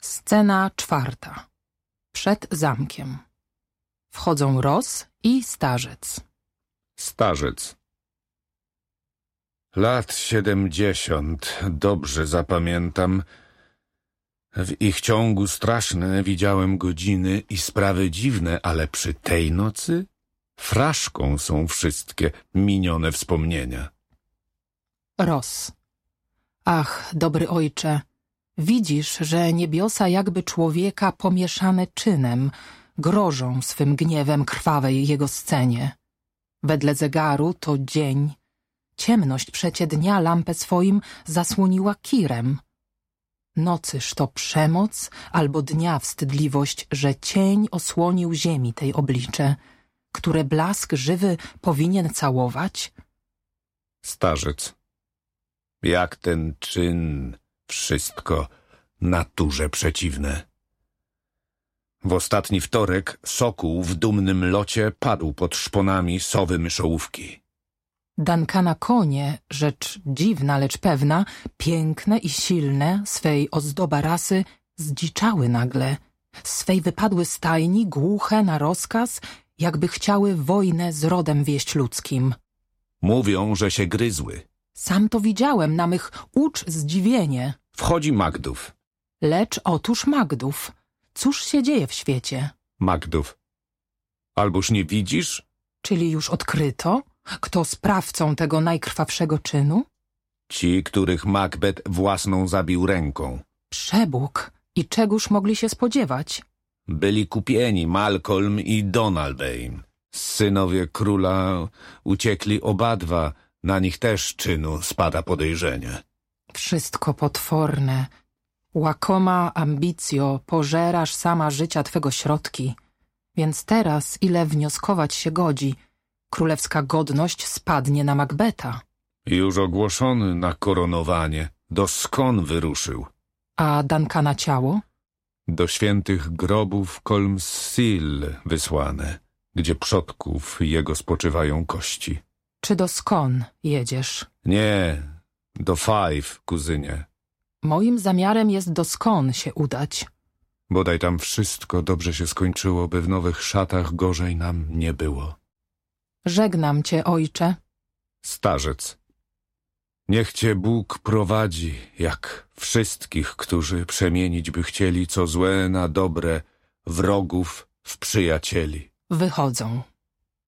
Scena 4. Przed zamkiem. Wchodzą Ross i starzec. Starzec. Lat 70, dobrze zapamiętam. W ich ciągu straszne widziałem godziny i sprawy dziwne, ale przy tej nocy fraszką są wszystkie minione wspomnienia. Ross. Ach, dobry ojcze, widzisz, że niebiosa jakby człowieka pomieszane czynem grożą swym gniewem krwawej jego scenie. Wedle zegaru to dzień. Ciemność przecie dnia lampę swoim zasłoniła kirem. Nocyż to przemoc, albo dnia wstydliwość, że cień osłonił ziemi tej oblicze, które blask żywy powinien całować? Starzec. Jak ten czyn, wszystko naturze przeciwne. W ostatni wtorek sokół w dumnym locie padł pod szponami sowy myszołówki. Duncana konie, rzecz dziwna, lecz pewna, piękne i silne, swej ozdoba rasy, zdziczały nagle. Swej wypadły stajni, głuche na rozkaz, jakby chciały wojnę z rodem wieść ludzkim. Mówią, że się gryzły. Sam to widziałem, na mych ucz zdziwienie. Wchodzi Magdów. Lecz otóż Magdów. Cóż się dzieje w świecie? Magdów. Alboż nie widzisz? Czyli już odkryto? Kto sprawcą tego najkrwawszego czynu? Ci, których Macbeth własną zabił ręką. Przebóg! I czegóż mogli się spodziewać? Byli kupieni Malcolm i Donalbain. Synowie króla uciekli obadwa, na nich też czynu spada podejrzenie. Wszystko potworne. Łakoma ambicjo, pożerasz sama życia twego środki. Więc teraz, ile wnioskować się godzi, królewska godność spadnie na Macbeta. Już ogłoszony na koronowanie, do Skon wyruszył. A Duncana ciało? Do świętych grobów Colmcille wysłane, gdzie przodków jego spoczywają kości. Czy do Skon jedziesz? Nie, do Fife, kuzynie. Moim zamiarem jest do Skon się udać. Bodaj tam wszystko dobrze się skończyło, by w nowych szatach gorzej nam nie było. Żegnam cię, ojcze. Starzec. Niech cię Bóg prowadzi, jak wszystkich, którzy przemienić by chcieli co złe na dobre, wrogów w przyjacieli. Wychodzą.